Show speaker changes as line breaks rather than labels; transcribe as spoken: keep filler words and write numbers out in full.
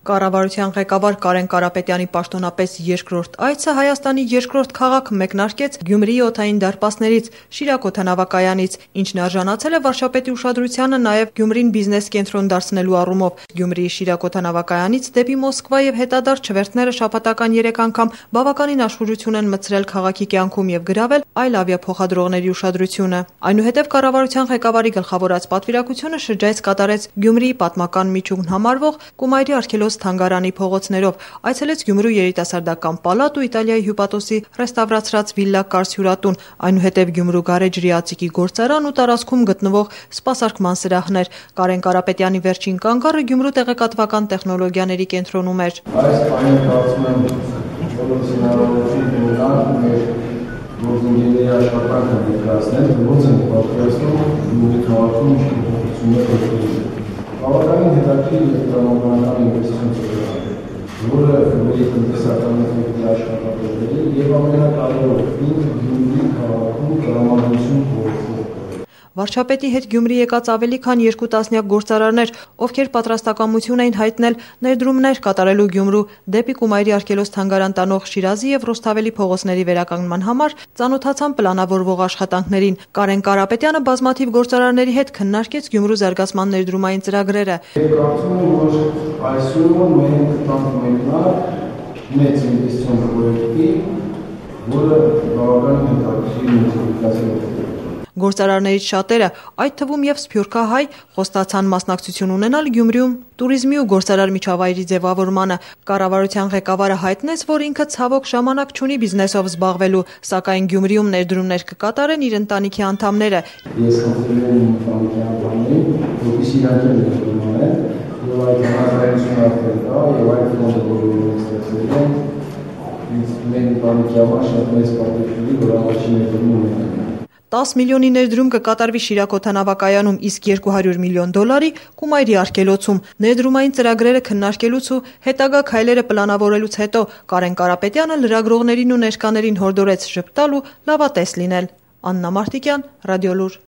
Կառավարության ղեկավար Կարեն Կարապետյանի պաշտոնապես երկրորդ այցը Հայաստանի երկրորդ քաղաք մեկնարկեց Գյումրիի օդային դարպասներից, Շիրակ օդանավակայանից, ինչն արժանացել է վարչապետի ուշադրությանը նաև Գյումրին բիզնես կենտրոն դարձնելու առումով։ Գյումրիի Շիրակ օդանավակայանից դեպի Մոսկվա եւ հետադարձ չվերթները շաբաթական երեք անգամ բավականին աշխուժություն են մտցրել քաղաքի կյանքում եւ գրավել այլ ավիափոխադրողների ուշադրությունը։ Այնուհետև կառավարության ղեկավարի գլխավորած պատվիրակությունը շրջայց կատարեց Գյումրիի պատմական միջուկն համարվող Կումայրի արգելոց թանգարանի փողոցներով, այցելեց Գյումրու երիտասարդական պալատ ու Իտալիայի հյուպատոսի ռեստավրացրած վիլլա Կարս հյուրատուն, այնուհետև Գյումրու գարեջրի ածիկի գործարան ու տարածքում գտնվող սպասարկման սրահներ։ Կարեն Կարապետյանի վերջին կանգառը Գյումրու տեղեկատվական տեխնոլոգիաների կենտրոնում էր։
Այս պայմանը կարծում եմ բոլորս հնարավորություն ունենան մեր գործընկերների աշխատանքը ներկայացնել, ոնց են պատկերացնում Գյումրի քաղաքում փոփոխություններ։ Բավականին հետաքրքիր և տրամաբանական ինվեստիցիոն ծրագիր, որը Գյումրիի տնտեսական աշխատատեղերի և ամենակարևորը Գյումրի քաղաքում տրամադրություն գործող։
Վարչապետի հետ Գյումրի եկած ավելի քան երկու տասնյակ գործարարներ, ովքեր պատրաստակամություն էին հայտնել ներդրումներ կատարելու Գյումրու դեպի Կումայրի արգելոց թանգարան տանող Շիրազի եւ Ռուսթավելի փողոցների վերականգնման համար, ծանոթացան պլանավորվող աշխատանքներին։ Կարեն Կարապետյանը բազմաթիվ գործարարների հետ քննարկեց Գյումրու զարգացման ներդրումային ծրագրերը։
Կարծում եմ, որ այսօր մենք տանք մեկնարկ մեծ ինվեստիցիոն պրոյեկտի, որը բավականին հետաքրքիր ինվեստիցիա է։
Գործարարներից շատերը, այդ թվում եւ սփյուռքահայ, խոստացան մասնակցություն ունենալ Գյումրիում տուրիզմի ու գործարար միջավայրի ձևավորմանը։ Կառավարության ղեկավարը հայտնեց, որ ինքը ցավոք ժամանակ չունի բիզնեսով զբաղվելու, սակայն Գյումրիում ներդրումներ կկատարեն իր ընտանիքի անդամները։
Ես խնդրել եմ ընտանիքի անդամներին, որպեսզի իրանք ներդրում անեն, եւ այդ հանրայնությունը արտել կա, եւ այդ ֆոնդը, որը մենք ստեղծել ենք, մեր ընտանիքի համար շատ մեծ պատիվ, որ առաջին ներդրումը ունենք։
տասը միլիոնի ներդրում կկատարվի Շիրակ օդանավակայանում, իսկ երկու հարյուր միլիոն դոլարի Կումայրի արգելոցում։ Ներդրումային ծրագրերը քննարկելուց ու հետագա քայլերը պլանավորելուց հետո Կարեն Կարապետյանը լրագրողներին ու ներկաներին հորդորեց ժպտալ ու լավատես լինել։ Աննա Մարտիկյան, Ռադիոլուր։